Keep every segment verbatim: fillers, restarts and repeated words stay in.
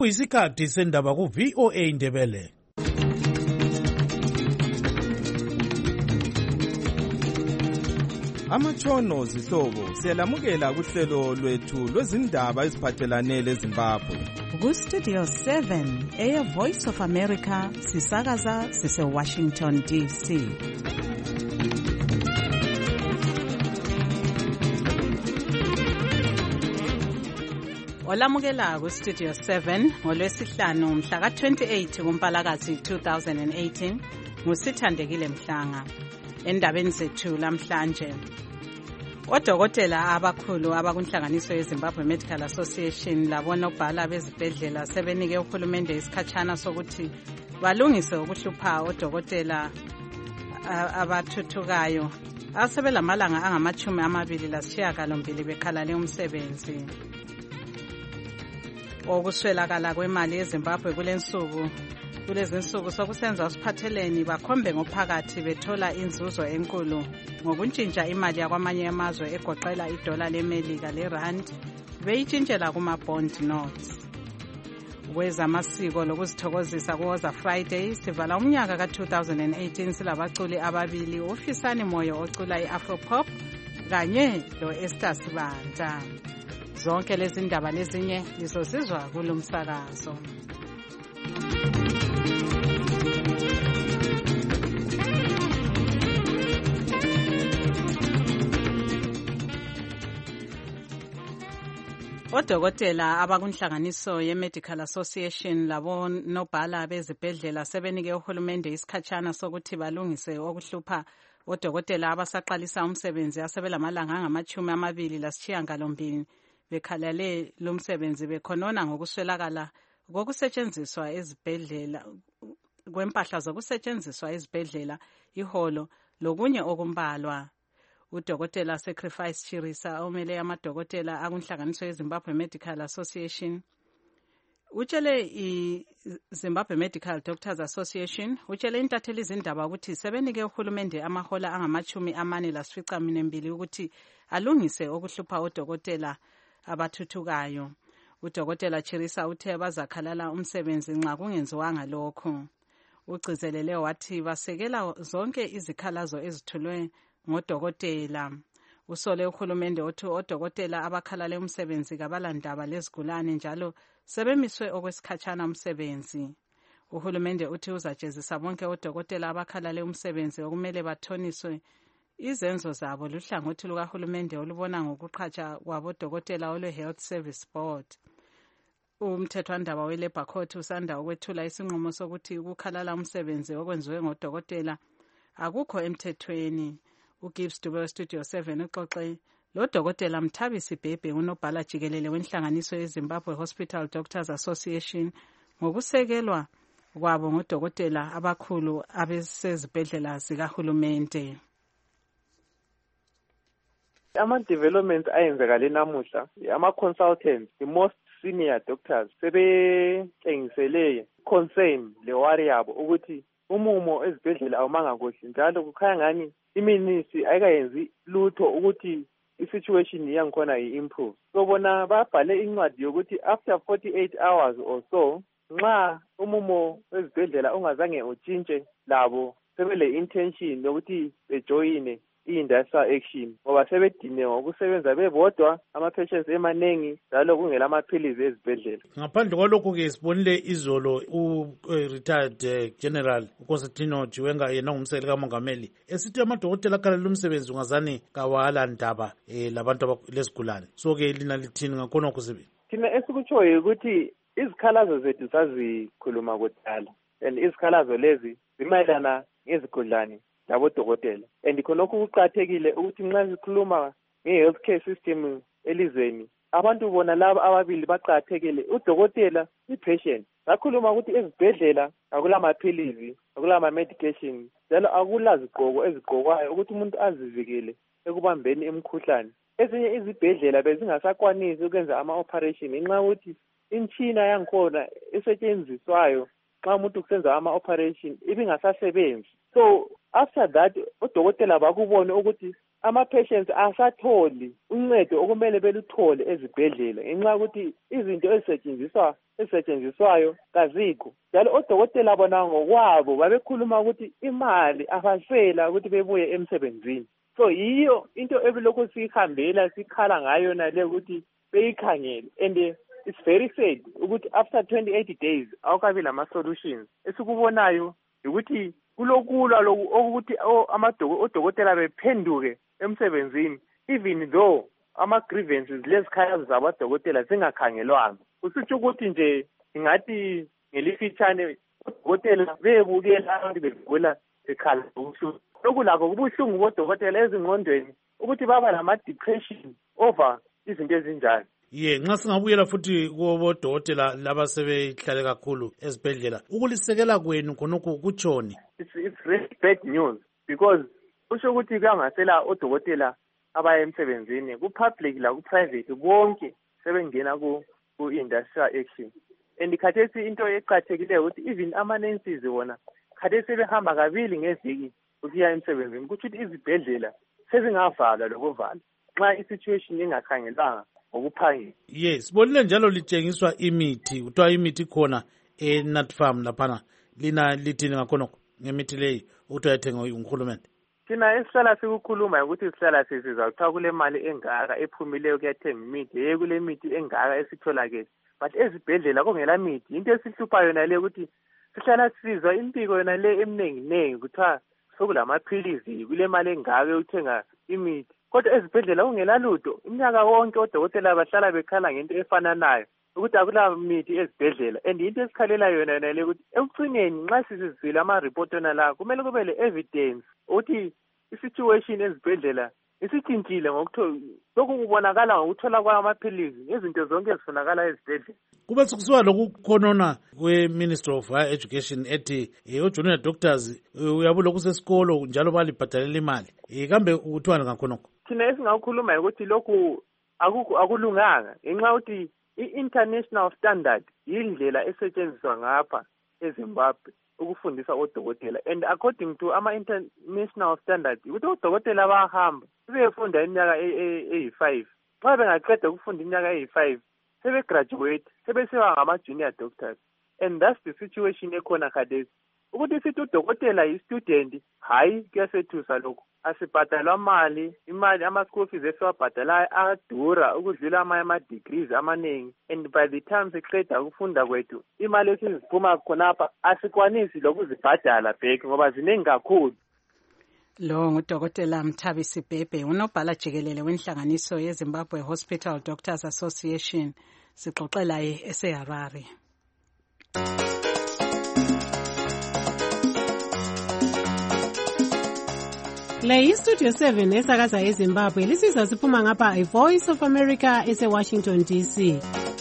Kuyisikhathi sendaba ku V O A Ndebele. Amatshono zihlobo siyalamukela kuhlelo lwethu lwezindaba eziphathelane leZimbabwe. Ku Studio seven Air Voice of America sisakaza sise Washington D C. Olamukela ku Studio seven ngolwesihlanu mhla ka twenty-eight kuMpalakazi two thousand eighteen ngusithandekile Mhlanga. Endabeni zethu lamhlanje, odokotela abakhulu abakunhlanganiso yeZimbabwe Medical Association labonobhala bezibhedlela sebenike uhulumende isikhatshana sokuthi balungise ukuhlupha odokotela abathuthukayo asebelamalanga angamachumi amabili lasishiyagalombili bekhalale umsebenzi. Okuswelakala kwemali yeZimbabwe kulensuku kulezinsuku sokusenza usiphatheleni bakhombe ngophakathi bethola inzuzo enkulu ngokuntshintsha imali yakwamanye amazwe egoqela idola lemelika lerand beyitshintshela kuma-bond notes. Kwezamasiko lokuzithokozisa kuwoza Friday sivala umnyaka ka two thousand eighteen silabaculi ababili uFisani Moyo ocula i-Afropop kanye lo-Esther Sibanda. Zonke lezi ndaba lezinye lizosizwa kulomsakazo. Odokotela abakunhlanganiso ye-Medical Association labonobhala bezibhedlela sebenike uhulumende isikhatshana sokuthi balungise okuhlupha odokotela abasaqalisa umsebenzi asebelamalanga angamachumi amabili lasishiyagalombili bekhalale lumsebenzi bekhonona ngokuswelakala kokusetshenziswa ezibhedlela kwempahla zokusetshenziswa ezibhedlela iholo lokunye okumbalwa. Udokotela Sacrifice Chirisa omele amadokotela akunhlanganiso yeZimbabwe Medical Association utshele iZimbabwe Medical Doctors Association utshele intatheli izindaba ukuthi sebenike uhulumende amahola angamachumi amane lasificaminwembili ukuthi alungise okuhlupha odokotela abathuthukayo. Udokotela Chirisa uthe bazakhalala umsebenzi nxa kungenziwanga lokho. Ugcizelele wathi basekela zonke izikhalazo ezithulwe ngodokotela. Usole uhulumende othi odokotela abakhalale umsebenzi kabalandaba lezigulane njalo sebemiswe okwesikhatshana umsebenzi. Uhulumende uthi uzajezisa bonke odokotela abakhalale umsebenzi okumele bathoniswe izenzo zabo luhlangothi lukahulumende olubona ngokuqhatsha kwabodokotela olwe-Health Service Board. Umthethwandaba we-Labour Court usanda ukwethula isinqumo sokuthi ukukhalala umsebenzi okwenziwe ngodokotela akukho emthethweni. uGibbs Dube Studio seven uxoxe lo dokotela Mthabisi Bhebhe unobhala jikelele wenhlanganiso yeZimbabwe Hospital Doctors Association ngokusekelwa kwabo ngodokotela abakhulu abesezibhedlela zikahulumende. Ama-developments ayenzekale namuhla, ama-consultants, the most senior doctors sebetshengisele concern le-worry yabo ukuthi umumo ezibhedlela awumanga kuhle njalo kukhanya ngani iminisi ayikayenzi lutho ukuthi i-situation yangikhona yi-improve. So bona babhale incwadi yokuthi after forty-eight hours or so nxa umumo ezibhedlela ungazange utshintshe labo sebele intention yokuthi bejoyine i-industrial action ngoba sebedine ngokusebenza bebodwa ama-patients emanengi njalo kungela amaphilizi ezibhedlela. Ngaphandle kwalokho-ke sibonile izolo u-retired uh, general uConstantino Chiwenga yena ngumsekeli kamongameli esithi amadokotela akhalala umsebenzi ungazani kawala ndaba eh, labantu lesigulane. So-ke lina lithini ngakhona okusebenzi? Thina esikutshoyo ukuthi izikhalazo zethu sazikhuluma kudala and izikhalazo lezi zimayelana ngezigulane labodokotela and khonokho kuqakathekile ukuthi nxa sikhuluma nge-healthcare system elizweni abantu bona laba ababili baqakathekile udokotela i-patient. Sakhuluma ukuthi ezibhedlela akulamaphilizi akulama-medication njalo akulazigqoko ezigqokwayo ukuthi umuntu azivikele ekubambeni imikhuhlane. Ezinye izibhedlela bezingasakwanisi ukwenza ama-operation ngenxa yokuthi imtshina yangikhona esetshenziswayo xa umuntu kusenza ama-operation ibingasasebenzi. So after that odokotela bakubone ukuthi ama-patients asatholi uncedo okumele beluthole ezibhedlela ngenxa yokuthi izinto ezisetshenziswa ezisetshenziswayo kazikho njalo odokotela bona ngokwabo babekhuluma ukuthi imali abasela ukuthi bebuye emsebenzini. So yiyo into ebilokhu siyihambela sikhala ngayo nale ukuthi beyikhangele and it's very sad ukuthi after twenty-eight days awukabi lama-solutions. Esikubonayo ukuthi kulokulwa ukuthi odokotela bephenduke emsebenzini even though ama-grievances lezikhalazo zabadokotela zingakhangelwanga. Kusitsho ukuthi nje ingathi ngelifitshane odokotela bebukela abantu begula bekhala ubuhlungu. Lokhu lakho kubuhlungu bodokotela ezingqondweni ukuthi baba lama-depression over izinto ezinjani. Ye nxa singabuyela futhi kubodokotela laba sebehlale kakhulu ezibhedlela ukulisekela kwenu khonokho kutshoni? It's, it's really bad news because kusho ukuthi kuyangasela odokotela abaya emsebenzini ku-public la ku-private bonke sebengena ku-industrial action. And khathesi into eqathekileyo ukuthi even ama-nurses wona khathesi sebehamba kabili ngeviki ukuya emsebenzini kuthi izibhedlela sezingavalwa lokuvala nxa i-situation ingakhangelanga ngokuphangisa. Yes, sibonile njalo litshengiswa imithi kuthiwa imithi khona e-Nutfarm laphana lina lithini ngakhonokho ngemithi leyi ukuthi ayathenga nguhulumende? Thina esihlala sikukhuluma ukuthi sihlala sizawuthiwa kule mali engaka ephumileyo kuyathenga imithi yeye kule mithi engaka esitholakele but ezibhedlela kungela mithi. Into esihlupha yona le ukuthi sihlala sizwa impiko yona le emningi-ningi kuthiwa sokulamaphilizi kule mali engaka yokuthenga imithi kodwa ezibhedlela kungela lutho. Iminyaka wonke odokotela bahlala bekhala ngento efananayo ukuthi akula mithi ezibhedlela and into esikhalela yona yona le ukuthi ekucineni nxa sisizwile ama-report wona la kumele kube le-evidence ukuthi i-situation ezibhedlela isitshintshile ngokuthola lokhu kubonakala ngokuthola kwamaphilizi ngezinto zonke ezifunakala ezibhedlela. Kube sekusiba lokukhonona kwe-Ministry of Higher Education ethi o-junior doctors uyabulokhu sesikolo njalo balibhadalela imali kambe kuthiwani ngakhonokho? Thina esingakukhuluma ukuthi lokhu akulunganga ngenxa yokuthi i-international standard yindlela esetshenziswa ngapha eZimbabwe ukufundisa odokotela and according to ama-international standards ukuthi odokotela bayahamba sebefunda iminyaka eyi-five nxa bengaqeda ukufunda iminyaka eyi-five sebe-graduate sebesiba ngama-junior doctors and that's the situation ekhona khathesi ukuthi sithi udokotela yi-student hayi kuyasethusa lokhu asibhadalwa mali imali ama-school fees esiwabhadalayo adura ukudlula amanye ama-degrees amaningi and by the time siqeda ukufunda kwethu imali esiziphuma khonapha asikwanisi lokuzibhadala back ngoba ziningi kakhulu. Lo ngudokotela Mthabisi Bhebhe unobhala jikelele wenhlanganiso yeZimbabwe Hospital Doctors Association sixoxela eseHarare. Le iStudio seven esakaza eZimbabwe lisizwa siphuma ngapha iVoice of America ese-Washington D C.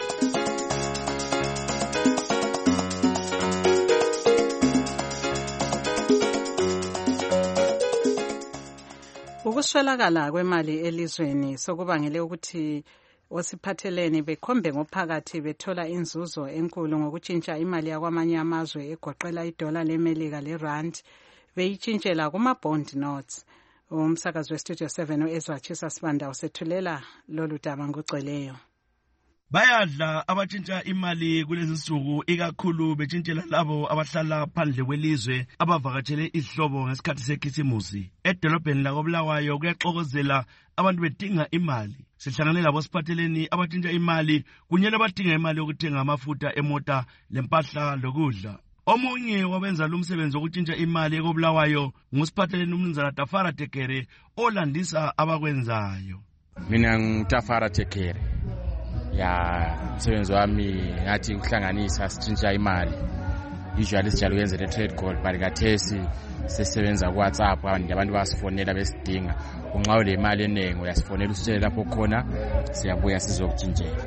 Ukuswelakala kwemali elizweni sokubangele ukuthi osiphathelene bekhombe ngophakathi bethola inzuzo enkulu ngokutshintsha imali yakwamanye amazwe egoqela idola lemelika lerand beyitshintshela kuma-bond notes. Umsakazi weStudio seven uEzra Chisa Sibanda usethulela lolu daba ngokugcweleyo. Bayadla abatshintsha imali kulezi nsuku ikakhulu betshintshela labo abahlala phandle kwelizwe abavakatshele izihlobo ngesikhathi sekhisimusi. Edolobheni lakoBulawayo kuyaxokozela abantu bedinga imali. Sihlangane labo siphatheleni abatshintsha imali kunye labadinga imali yokuthenga amafutha emota lempahla lokudla. Omunye wabenza lo msebenzi wokutshintsha imali ekoBulawayo ngusiphatheleni umnumzana Tafara Tekere olandisa abakwenzayo. Mina ngTafara Tekere. Ya msebenzi wami ngathi ukuhlanganisa sitshintsha imali. Usually sijalo yenze trade gold but kathesi sesebenza ku WhatsApp abantu basifonela besidinga unxa le mali enengo yasifonela usitshele lapho khona siyabuya sizokutshintshela.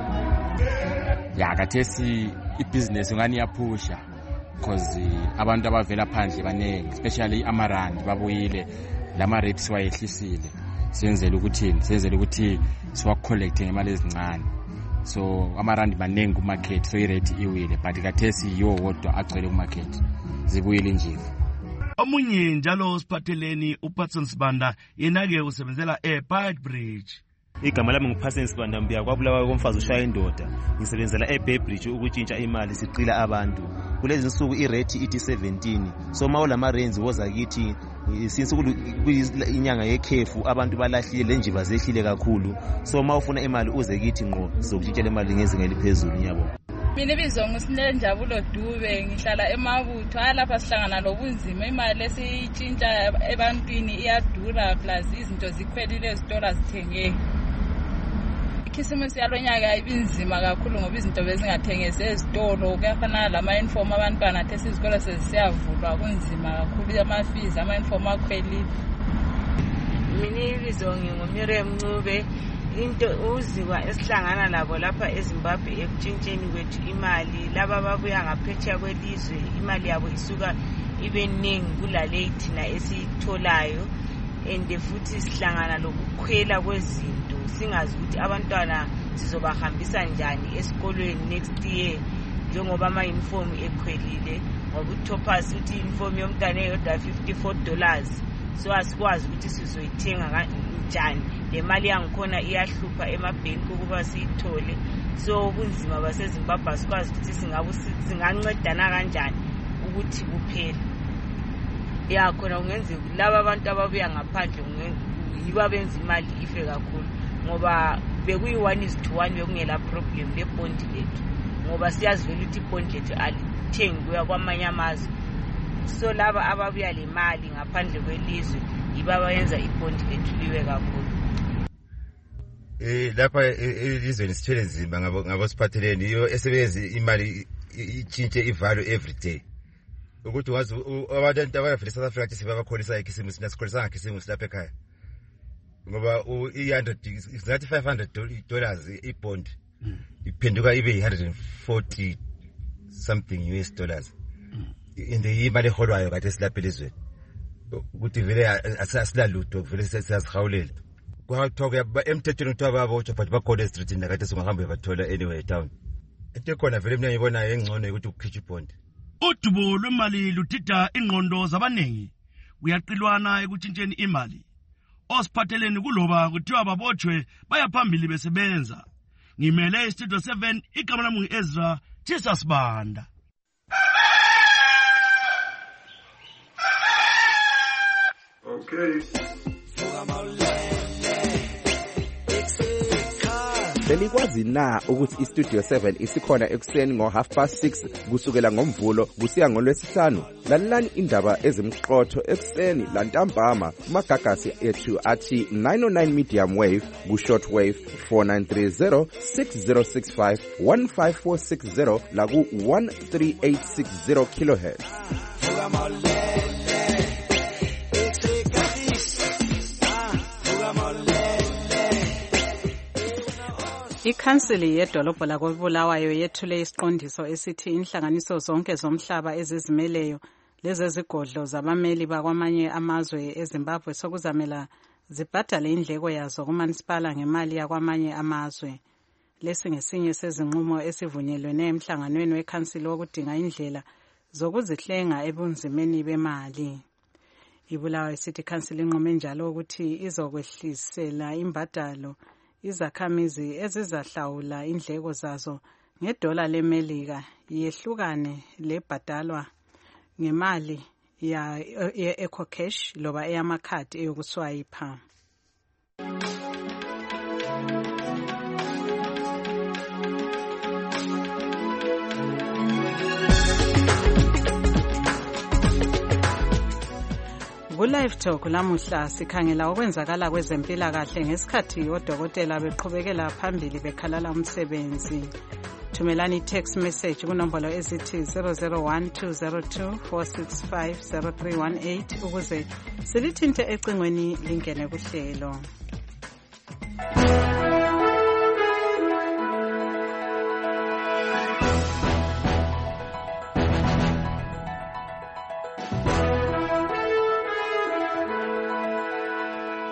Ya kathesi ibusiness ngani yaphusha because abantu abavela phandle banenge especially amarand babuyile lama rates wayehlisile senzele ukuthi senzele ukuthi siwa collect ngemali ezincane so amarand banenge ku market so irate iwile but kathesi yo wodwa agcwele ku market zibuyile nje. Omunye njalo siphatheleni uPatson Sibanda yena-ke usebenzela eBeitbridge. Igama lami nguPatson Sibanda Mbiya kwabulawa komfazi ushaya indoda. Ngisebenzela eBeitbridge ukutshintsha imali siqila abantu. Kulezi insuku irate ithi seventeen. So mawulama renzi woza kithi since inyanga yekhefu abantu balahlile lenjiva zehlile kakhulu. So mawufuna imali uze kithi ngqo sizokutshintsha imali ngezinga eliphezulu nyabo. Mina ibizwa nguSinele Njabulo Dube ngihlala eMabutho lapha sihlangana lobunzima imali esiyitshintsha ebantwini iyadura plus izinto zikhwelile ezitolo zithengeke. Ikhisimusi yalonyaka ibinzima kakhulu ngoba izinto bezingathengese ezitolo kuyafana lama uniform abantwana athi sizikole seziyavulwa kunzima kakhulu ama-fees ama uniform akhwelile. Mina ibizwa ngingumiriam Ncube into uzikwa esihlangana labo lapha eZimbabwe ekutshintsheni kwethu imali laba ababuya ngaphetsheya kwelizwe imali yabo isuka ibe ningi kulale thina esitholayo and futhi sihlangana lokukhwela kwezinto singazi ukuthi abantwana sizobahambisa njani esikolweni next year njengoba ama uniform ekhwelile ngoba uTopas uthi uniform yomntwana eyodwa fifty-four dollars so asikwazi ukuthi sizoyithenga njani le mali yangikhona iyahlupha emabhenki ukuba siyithole so ubunzima baseZimbabwe sikwazi ukuthi singabu singancedana kanjani ukuthi kuphela yakhona ungenzeka laba abantu ababuya ngaphandle yiba benza imali ife kakhulu ngoba bekuyi one is to one bekungela problem le bond lethu ngoba siyazivela ukuthi ibond lethu alithengi kuya kwamanye amazwe so laba ababuya le mali ngaphandle kwelizwe yiba bayenza ibond lethu liwe kakhulu. Eh lapha elizweni sithele nzima ngabo ngabo siphatheleni iyo esebenza imali ichintshe ivalue every day ukuthi wazi abantu abafika South Africa siba bakholisa ikisimu sina sikholisa ngakisimu silapha ekhaya ngoba i one hundred ngathi five hundred dollars ibond iphenduka ibe one hundred forty something U S dollars in the imali eholwayo kade silapha elizweni ukuthi vele asilalutho vele siyazihawulela kwathoka emthethweni ukuthi ababotshwa but bakhona eStreetini nakade singahambe bathola anyway town into khona vele mina ngibona engcono ukuthi ukukhitha ibond. Udubo lwemali ludida ingqondo zabaningi kuyaqilwana ekutshintsheni imali osiphatheleni kuloba kuthiwa babotshwe bayaphambili besebenza. Ngimele iStudio seven igama lami ngu-Ezra Tshisa Sibanda. Okay. Belikwazi na ukuthi iStudio seven isikhona ekuseni ngo half past six kusukela ngomvulo kusiya ngolwesihlanu. Lalelani indaba ezimqotho ekuseni lantambama kumagagasi ethu athi nine oh nine medium wave ku short wave four nine three zero six zero six five one five four six zero la ku one three eight six zero kilohertz. Ikhansili yedolobho lakoBulawayo yethule isiqondiso esithi inhlanganiso zonke zomhlaba ezizimeleyo lezezigodlo zabameli bakwamanye amazwe eZimbabwe sokuzamela zibhadale indleko yazo kumanisipala ngemali yakwamanye amazwe. Lesi ngesinye sezinqumo esivunyelwene emhlanganweni wekhansili wokudinga indlela zokuzihlenga ebunzimeni bemali. iBulawayo City Council inqume njalo ukuthi izokwehlisela imbadalo izakhamizi ezizahlawula indleko zazo ngedola leMelika yehlukane lebhadalwa ngemali ya ecocash loba eyamakhadi eyokuswayipha. Ku-Live Talk lamuhla sikhangela okwenzakala kwezempilakahle ngesikhathi odokotela beqhubekela phambili bekhalala umsebenzi. Thumelani text message kunombolo ezithi zero zero one two zero two four six five zero three one eight ukuze silithinte ecingweni lingene kuhlelo.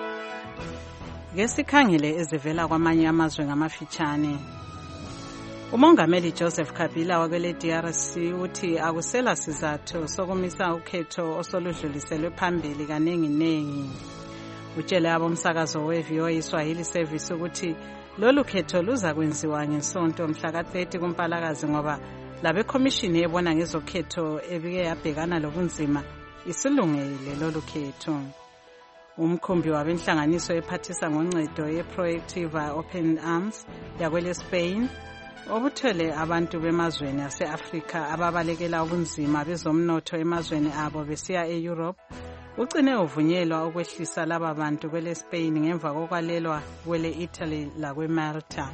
Ngesikhangele ezivela kwamanye amazwe ngamafitshane. Umongameli Joseph Kabila wakwele D R C uthi akusela sizathu sokumisa ukhetho osoludluliselwe phambili kaningi nengi. Utshele abomsakazo we-V O A Swahili Service ukuthi lolu khetho luza kwenziwa ngesonto mhla ka-thirty kuMpalakazi ngoba labe commission ebona ngezokhetho ebike yabhekana lobunzima isilungele lolu khetho. Umkhumbi wabenhlanganiso ephathisa ngoncedo ye-Proactiva Open Arms yakwele Spain obuthele abantu bemazweni ase-Afrika ababalekela ubunzima bezomnotho emazweni abo besiya e-Europe ucine uvunyelwa ukwehlisa laba bantu kwele Spain ngemva kokwalelwa kwele Italy lakwe Malta.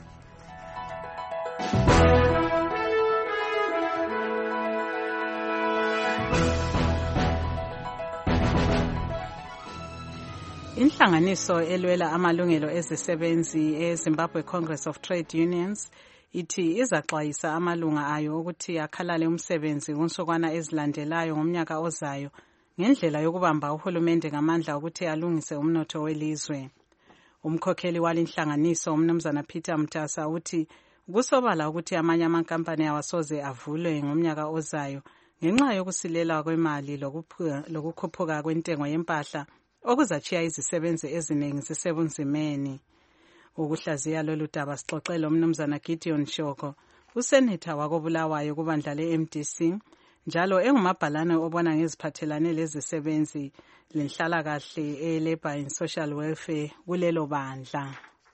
Inhlanganiso elwela amalungelo ezisebenzi eZimbabwe Congress of Trade Unions ithi izaxwayisa amalunga ayo ukuthi akhalale umsebenzi kunsukwana ezilandelayo ngomnyaka ozayo ngendlela yokubamba uhulumende ngamandla ukuthi alungise umnotho welizwe. Umkhokheli walinhlanganiso umnumzana Peter Mtasa uthi kusobala ukuthi amanye amankampani awasoze avulwe ngomnyaka ozayo ngenxa yokusilela kwemali lokukhuphuka kwentengo yempahla okuzachiya izisebenzi eziningi zisebunzimeni. Ukuhlaziya lolu daba sixoxela umnumzana Gideon Shoko, usenetha wakobulawayo kubandla le-M D C, njalo engumabhalane obona ngeziphathelane lezisebenzi lenhlalakahle e-Labour and Social Welfare kulelo bandla.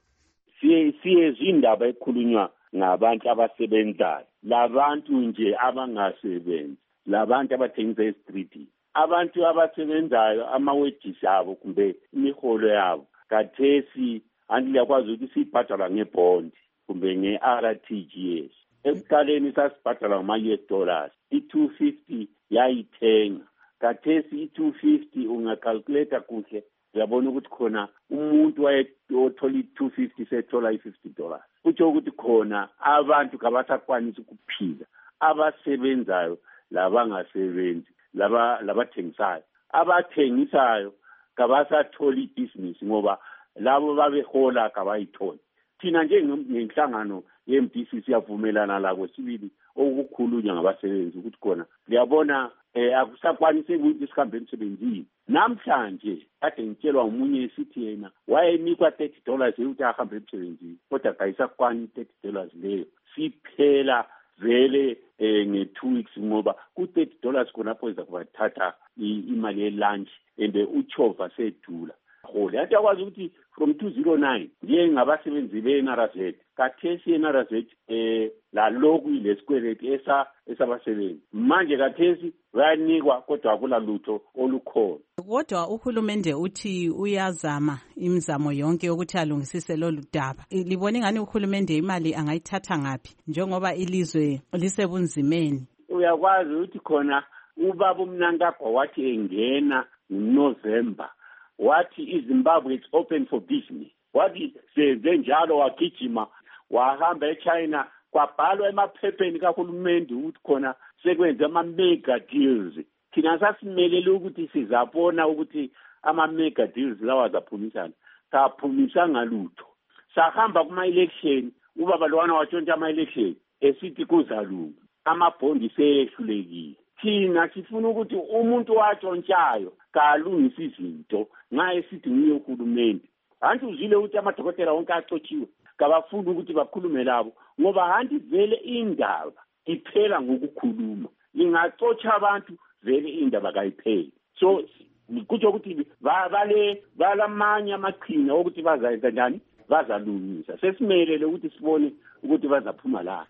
Siye siye zindaba ekhulunywa ngabantu abasebenzayo, labantu nje abangasebenzi, labantu abathengisa estriti. Abantu abasebenzayo ama-wages abo kumbe imiholo yabo kathesi anti liyakwazi ukuthi sibhadala ngebond kumbe nge-R T G S. Ekuqaleni sasibhadala ngama-U S dollars i-two fifty yayithenga kathesi i-two fifty ungacalculate kuhle uyabona ukuthi khona umuntu wayethola i-two fifty sethola i-fifty dollars. Kutsho ukuthi khona abantu kabasakwanisi ukuphila abasebenzayo labangasebenzi laba labathengisayo abathengisayo kabasatholi ibhizinisi ngoba labo babehola kabayitholi. Thina njengenhlangano ye-M D C siyavumelana la kwesibili okukhulunywa ngabasebenzi ukuthi khona liyabona eh akusakwanise ukuthi sihambe emsebenzini. Namhlanje kade ngitshelwa umunye esithi yena wayenikwa thirty dollars ukuthi ahambe emsebenzini kodwa kayisakwani thirty dollars leyo siphela vele eh nge-two weeks ngoba ku-thirty dollars khonapho izakubathatha imali ye-lunch ende uchova sedula. Hole athi akwazi ukuthi from two thousand nine ndiye ngabasebenzi be-N R Z kathesi i-N R Z eh la lokhu ilesikweleti esa esabasebenzi manje kathesi bayanikwa kodwa akula lutho olukhona. Kodwa uhulumende uthi uyazama imizamo yonke ukuthi alungisise lolu daba. Libona ngani uhulumende imali angayithatha ngapi njengoba ilizwe lisebunzimeni? Uyakwazi ukuthi khona ubaba uMnangagwa wathi engena ngoNovember wathi iZimbabwe it's open for business. Wathi senze njalo wagijima wahamba eChina kwabhalwa emaphepheni kahulumende ukuthi khona sekwenze ama-mega deals. Thina sasimelele ukuthi sizabona ukuthi ama-mega deals lawa zaphumisana. Kaphumisanga lutho. Sahamba kuma-election, ubaba lwana watshontsha ama-election esithi kuzalunga. Amabhondi seyehlulekile. Thina sifuna ukuthi umuntu watshontshayo kalungisa izinto nxa esithi nguye uhulumende. Hanti uzile ukuthi amadokotela wonke axotshiwe kabafuna ukuthi bakhulume labo ngoba hanti vele indaba iphela ngokukhuluma. Ingaxotsha abantu vele indaba kayipheli. So kutsho ukuthi vale balamanye amaqhinga ukuthi bazayenza njani bazalungisa. Sesimelele ukuthi sibone ukuthi bazaphuma la.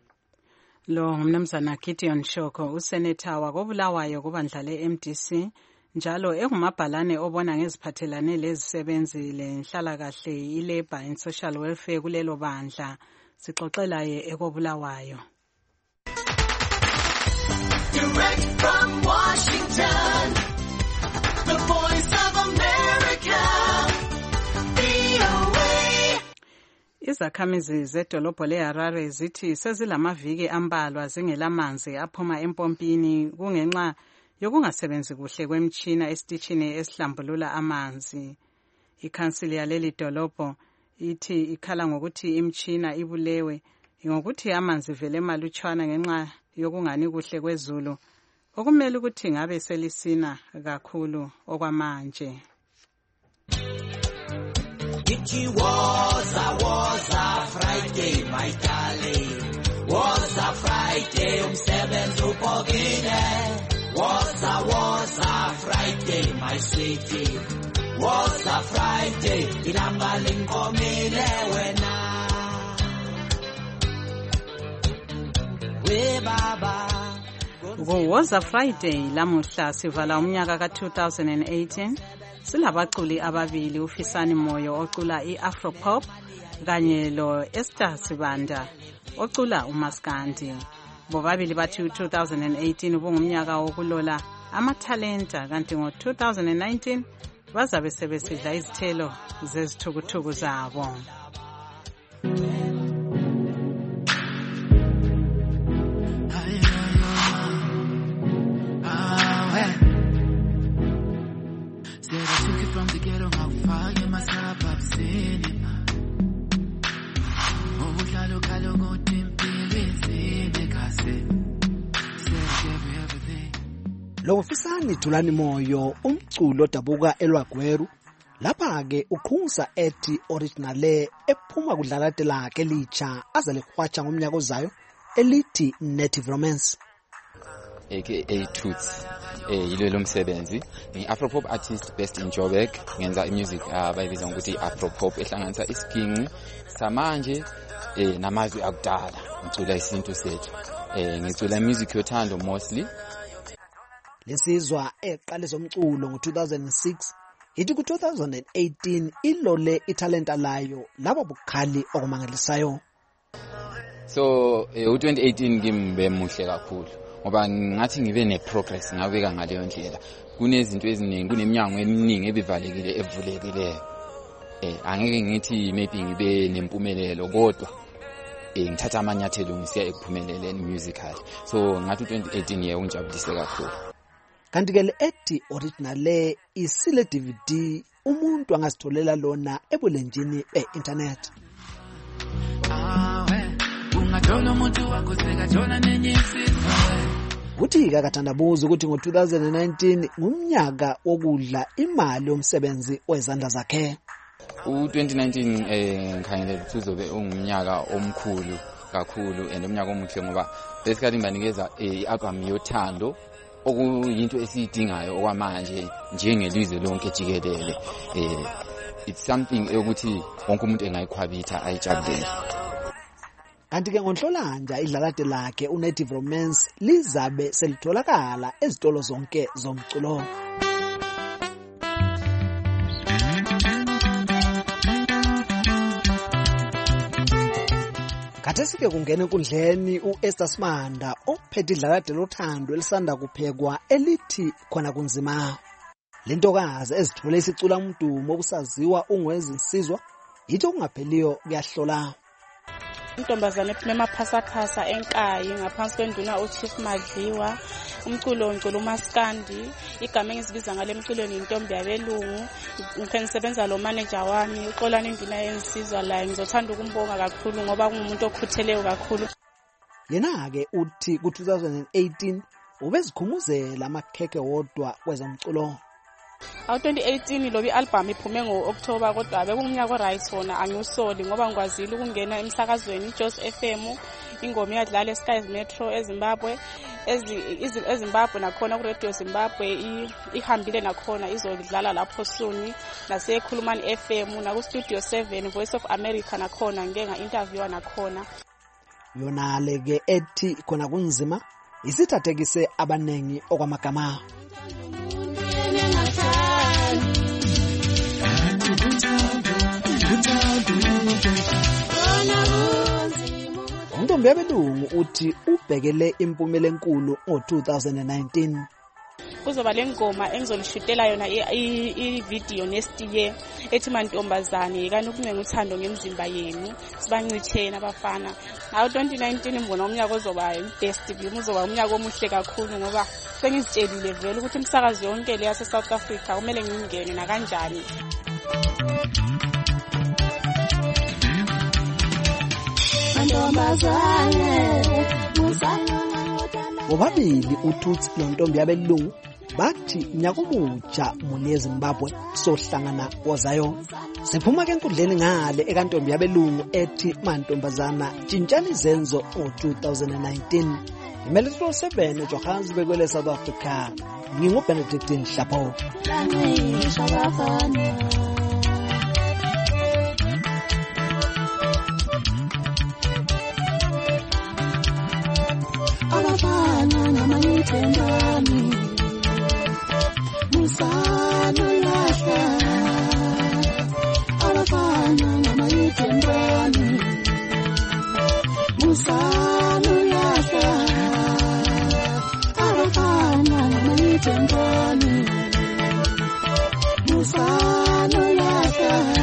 Lo ngumnumzana Gideon Shoko, usenetha wakobulawayo kubandla le-M D C, njalo engumabhalane obona ngeziphathelane lezisebenzi lenhlalakahle i-Labour and Social Welfare kulelo bandla. Sixoxela ye ekobulawayo. Direct from Washington, the Voice of America, V O A. Izakhamizi zedolobho leHarare zithi sezilamaviki ambalwa zingelamanzi aphuma empompini kungenxa yokungasebenzi kuhle kwemtshina esitishini esihlambulula amanzi. Ikhansili yaleli dolobho ithi ikhala ngokuthi imtshina ibulewe ngokuthi amanzi vele emalutshwana ngenxa yokungani kuhle kwezulu okumele ukuthi ngabe selisina kakhulu okwamanje. It was a was a Friday, my darling. Was a Friday, umsebenzi upokile. Was a was a Friday, my sweetie. Was a Friday, ilanga linkomile wena. We baba. Woza Friday lamuhla sivala umnyaka ka two thousand eighteen. Silabaculi ababili uFisani Moyo ocula iAfropop kanye lo Esther Sibanda ocula uMaskandi. Bobabili bathi two thousand eighteen ubungumnyaka wokulola amathalenta kanti ngo two thousand nineteen bazabe sebesidla izithelo zezithukuthuku zabo. From the ghetto, how far you must have up cinema. Oh, Lalo Kalo go Timpi, Bekase. Said everything. Lo Fisani Tulani Moyo, umculo dabuka elwagweru. Lapha ke uqhunsa ethi originale ephuma kudlala lakhe licha azale khwacha ngomnyaka ozayo elithi Native Romance. aka Toots eh yilo lomsebenzi ngi Afropop artist based in Joburg ngenza imusic abayibiza ngokuthi Afropop ehlanganisa ispingi samanje eh namazwi akudala ngicula isintu sethu eh ngicula music yothando mostly. Lesizwa eqale zomculo ngo two thousand six ithi ku two thousand eighteen ilole italenta layo laba bukhali okumangalisayo. So eh u twenty eighteen ngimbe muhle kakhulu ngoba ngathi ngibe ne progress ngabeka ngaleyo ndlela kunezinto eziningi kuneminyango eminingi ebivalekile evulekile eh angeke ngithi maybe ngibe nempumelelo kodwa eh ngithatha amanyathelo ngisiya ekuphumeleleni musical so ngathi twenty eighteen ye ungijabulise kakhulu. Kanti ke le ethi originale isile D V D umuntu angazitholela lona ebulenjini be-internet. Uthi kakathandabuza ukuthi ngo two thousand nineteen ngumnyaka wokudla imali yomsebenzi wezandla zakhe. U twenty nineteen eh ngikhangele ukuthi uzobe ungumnyaka omkhulu kakhulu and umnyaka omuhle ngoba basically ngibanikeza i-album yothando okuyinto esiyidingayo okwamanje njengelizwe lonke jikelele eh it's something ukuthi wonke umuntu engayikhwabitha ayijabulele. Kanti ke ngonhlolanja idlalade lakhe uNative Romance lizabe selitholakala ezitolo zonke zomculo. Kathesi ke kungena enkundleni uEsther Simanda ophethe idlalade lothando elisanda kuphekwa elithi khona kunzima. Lentokazi ezithole isicula umdumo obusaziwa ungwezinsizwa yithi kungapheliyo kuyahlola. Intombazane ephuma emaphasa-phasa enkayi ngaphansi kwenduna uChief Madliwa umculo ngicula uMaskandi igama engizibiza ngale mculweni intombi yabelungu ngiphe ngisebenza lo manager wami uXolani induna yensizwa la ngizothanda ukumbonga kakhulu ngoba kungumuntu okhutheleyo kakhulu. Yena ke uthi ku two thousand eighteen ubezikhumuzela amakheke wodwa kwezomculo. Awu twenty eighteen lo album iphume ngo-October kodwa bekungumnyaka oright wona angiwusoli ngoba ngikwazile ukungena emsakazweni iJoss F M ingoma yadlala eSky's Metro eZimbabwe eZimbabwe nakhona kuRadio Zimbabwe ihambile nakhona izodlala lapho soon nasekhulumani F M na ku Studio seven Voice of America nakhona ngeke nga-interviewa nakhona. Yona leke ethi khona kunzima isithathekise abanengi okwamagama. Untombi yabelungu uthi ubhekele impumela enkulu ngo two thousand nineteen. Kuzoba lengoma engizolishutela yona i-video next year ethi mantombazane kani ukuncenga uthando ngemzimba yenu sibancitheni abafana. Awu twenty nineteen mbona umnyaka ozoba best view uzoba umnyaka omuhle kakhulu ngoba sengizitshelile vele ukuthi umsakazi yonke le yase South Africa kumele ngingene na kanjani. Bobabili uTutsi lontombi yabelungu bathi nyakubuja muni eZimbabwe sohlangana wozayo. Siphuma ke enkundleni ngale ekantombi yabelungu ethi mantombazana tshintshani izenzo ngo-twenty nineteen. Imelitro seven eJohannesburg kwele South Africa. NginguBenedict Nhlapho. Abafana namayithendani musano lahla. Abafana namayithendani musano lahla. Abafana namayithendani musano lahla.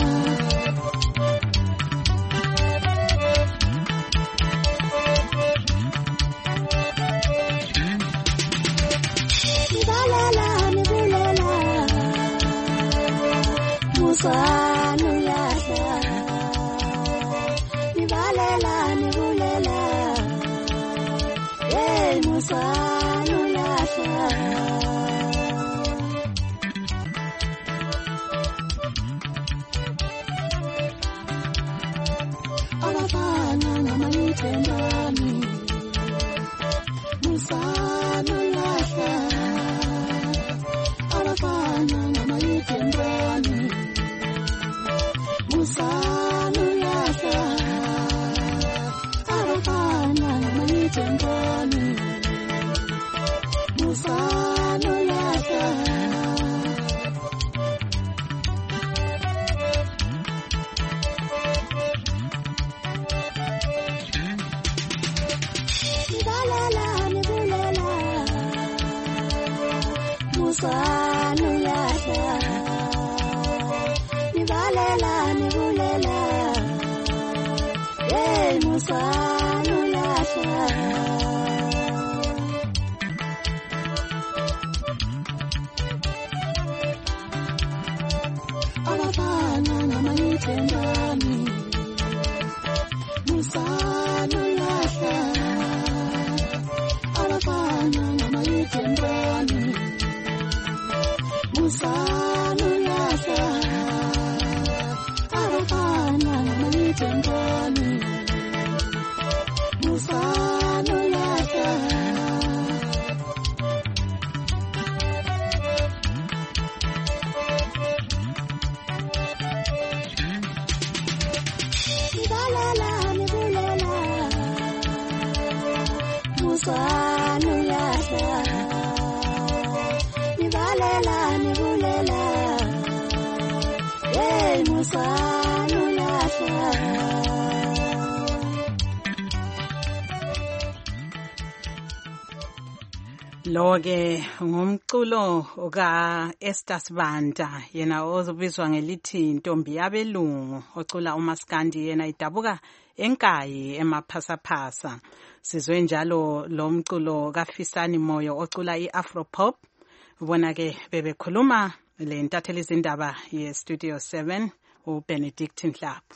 Musano lahla, nibalela nibulela, hey musano lahla. Abafana namayithendani musano lahla. Abafana namayithendani musano lahla. Abafana namayithendani musano lahla. Nibalela nibulela musano lahla. Nibalela nibulela, hey musano lahla. Abafana namayithendani musano lahla. Abafana namayithendani musano lahla. Abafana namayithendani musano lahla. Nibalela nibulela musano lahla. Nibalela nibulela, hey musano lahla. Lo-ke ngumculo ka Esther Sibanda, yena ozobizwa ngelithi Ntombi Yabelungu, ocula uMaskandi, yena idabuka enkayi emaphasapasa. Sizwe njalo lo mculo kaFisani Moyo ocula i-Afropop. Ubona ke bebekhuluma le ntatheli izindaba ye-Studio seven uBenedict Nhlapho.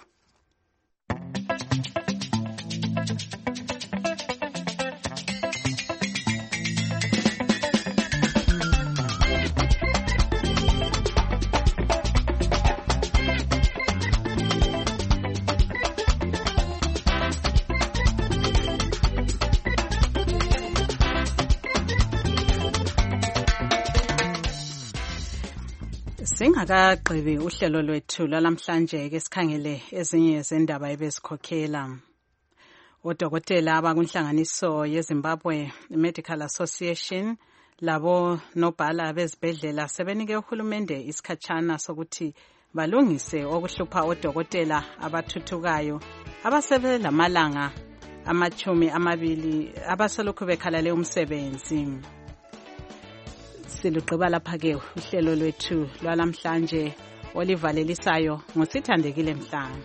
Singakagqibi uhlelo lwethu lwalamhlanje ke sikhangele ezinye zendaba ebezikhokhela. Odokotela abakunhlanganiso yeZimbabwe Medical Association labo nobhala bezibhedlela sebenike uhulumende isikhatshana sokuthi balungise okuhlupha odokotela abathuthukayo abasebenza lamalanga amachumi amabili abaselokhu bekhalale umsebenzi. Siluqhiba lapha ke uhlelo lwethu lwalamhlanje olivalelisayo ngosithandekile Mhlanga.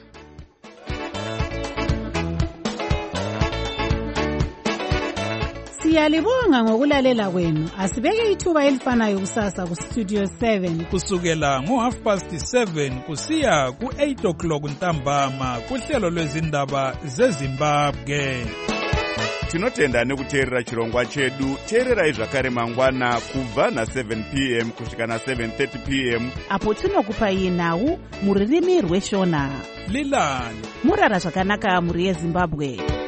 Siyalibonga ngokulalela kwenu. Asibeke ithuba elifanayo kusasa ku Studio seven. Kusukela ngo half past seven kusiya ku eight o'clock ntambama kuhlelo lwezindaba zeZimbabwe. Tinotenda nekuteerera chirongwa chedu. Teererai zvakare mangwana kubva na seven p m kusvika na seven thirty p m apo tinokupai nhau muririmi rweshona. Lilani murara zvakanaka muri yeZimbabwe.